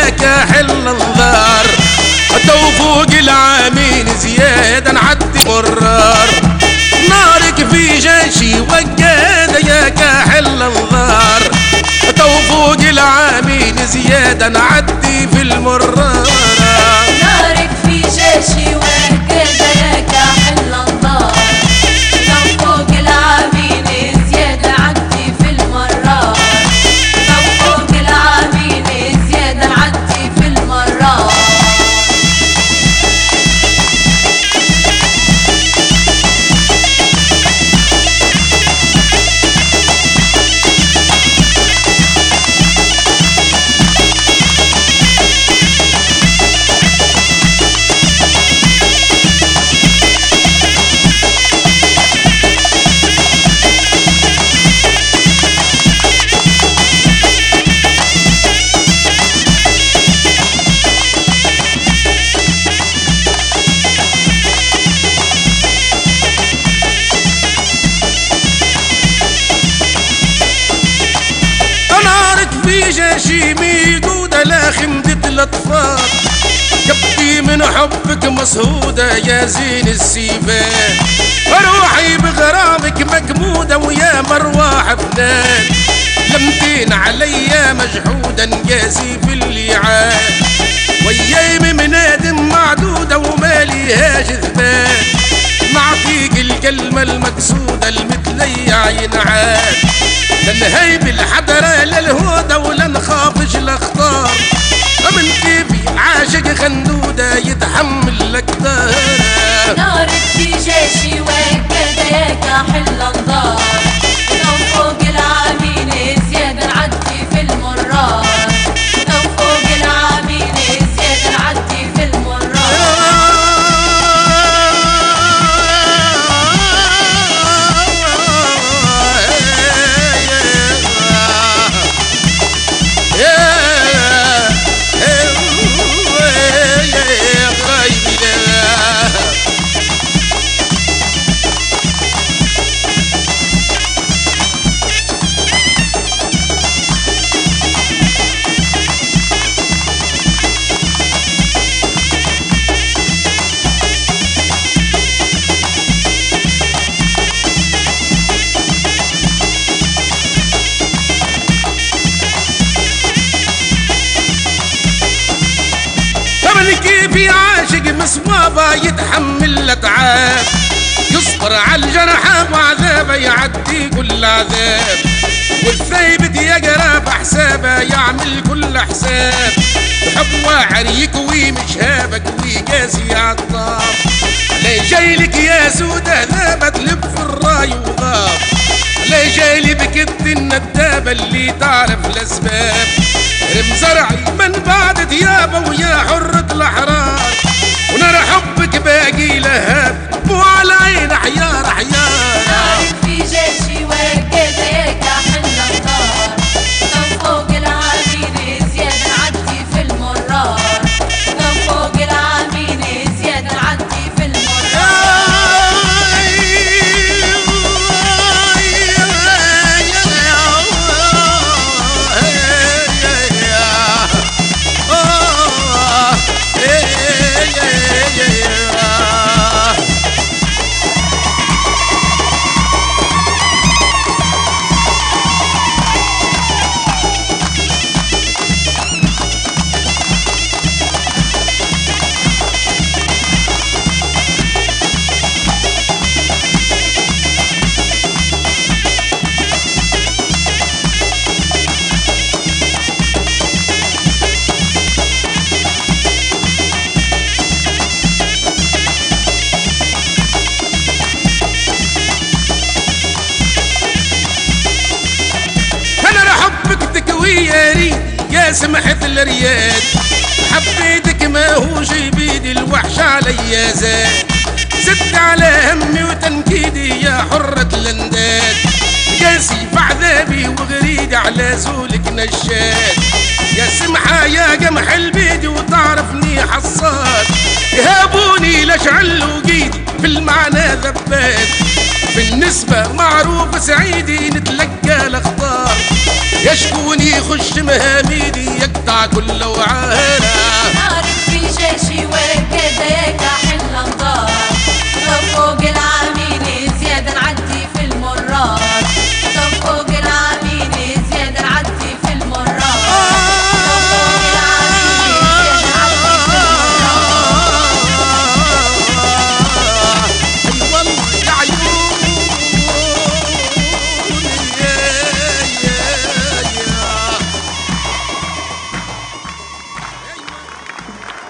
يا كاحل انظار تو فوق العامين زيادة نعدي مرار نارك في جيشي وقادة يا كاحل انظار تو فوق العامين زيادة نعدي في المرار نارك في جيشي وقادة يا كاحل انظار تو فوق العامين زيادة نعدي في المرار تو فوق العامين زيادة نعدي في المرار في جيشي ميدودة لا خمدت الاطفال كبتي من حبك مسهودة يا زين السيفان روحي بغرامك مجمودة ويا مرواح فنان لمتين عليا مجحودة نجازي في الليعان وياي منادم معدودة وماليهاش ثمان معطيك الكلمة المقصودة المثلية ينعاد لنهيب الحضرة للهودة ولا نخافش الاخطار من كيفي عاشق خندودة يتحمل الاقدار نارك في جيشي وقادة يا كاحل انظار تو فوق العامين زيادة نعدي في المرار تو فوق العامين زيادة نعدي في المرار كيفي عاشق مصوابة يتحمل الاتعاب يصبر على الجرح وعذابه يعدي كل عذاب والثيبت يقرا بحسابه يعمل كل حساب حب واعر يكوي مشهابك ويقاسي عالطاب ليه جايلك يا سودة ذابة تلف في الراي وغاب ليه جايلي بكت الندابة اللي تعرف الاسباب رم زرعي من بعد ثيابه ويا حرة الأحرار ونرى حبك باقي لهاب مو على عين حيار حيار نارك في جيشي وقادة يا كاحل انظار تو فوق العامين زيادة نعدي في المرار تو فوق العامين زيادة نعدي في المرار يا سمحة الرياد حبيتك ما هوش بيدي الوحش عليا زاد زدت على همي وتنكيدي يا حرة الانداد قاسي في عذابي وغريد على زولك نشاد يا سمحة يا قمح البيدي وتعرفني حصاد يهابوني لشعل وقيدي في المعنى ذبات بالنسبة معروف سعيدي نتلقى الاخطار يا شكون يخش مهاميدي يقطع كل وعانا. نارك في جيشي وكذاك